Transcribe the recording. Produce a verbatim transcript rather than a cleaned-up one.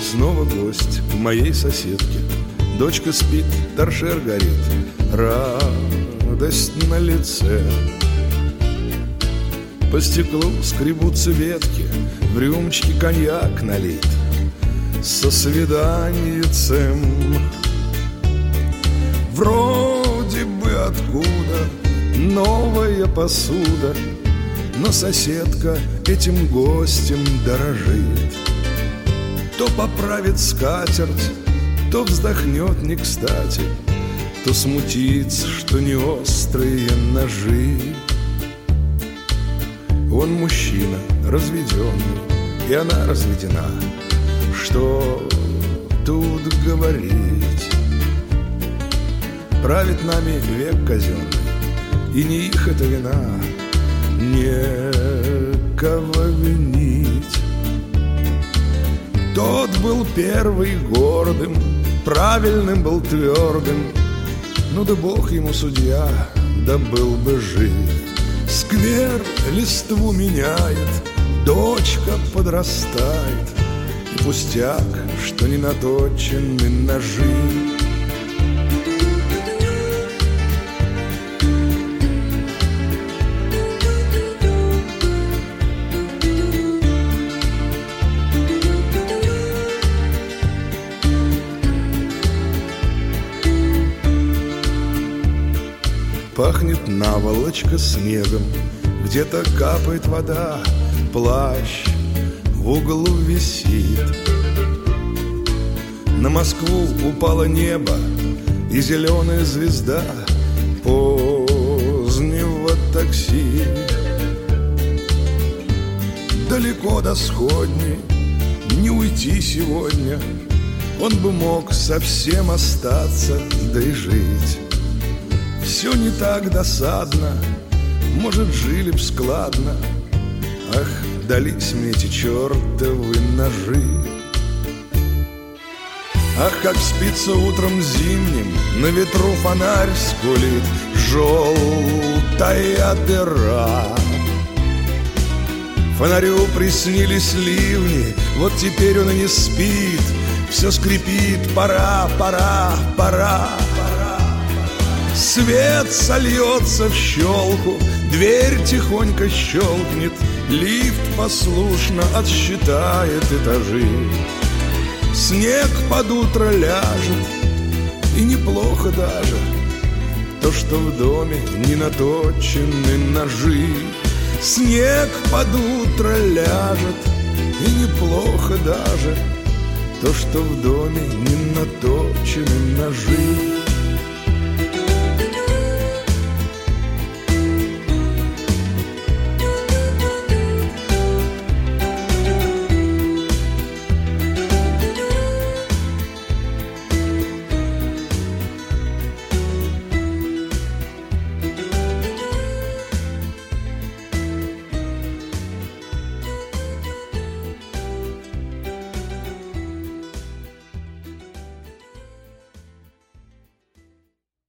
снова гость у моей соседки. Дочка спит, торшер горит, радость на лице. По стеклу скребутся ветки, в рюмочке коньяк налит со свиданьицем. Вроде бы откуда новая посуда, но соседка этим гостем дорожит. То поправит скатерть, то вздохнет не кстати, то смутится, что не острые ножи. Он мужчина разведенный, и она разведена. Что тут говорить? Правит нами век казенный, и не их это вина, некого винить. Тот был первый гордым, правильным был твердым, ну да бог ему судья, да был бы жив. Сквер листву меняет, дочка подрастает, и пустяк, что не наточены ножи. Пахнет наволочка снегом, где-то капает вода, плащ в углу висит. На Москву упало небо и зеленая звезда позднего такси. Далеко до сходней не уйти сегодня, он бы мог совсем остаться, да и жить. Все не так досадно, может, жили б складно. Ах, дались мне эти чертовы ножи. Ах, как спится утром зимним, на ветру фонарь скулит, желтая дыра. Фонарю приснились ливни, вот теперь он и не спит, все скрипит, пора, пора, пора. Свет сольется в щелку, дверь тихонько щелкнет, лифт послушно отсчитает этажи. Снег под утро ляжет, и неплохо даже то, что в доме не наточены ножи. Снег под утро ляжет, и неплохо даже то, что в доме не наточены ножи.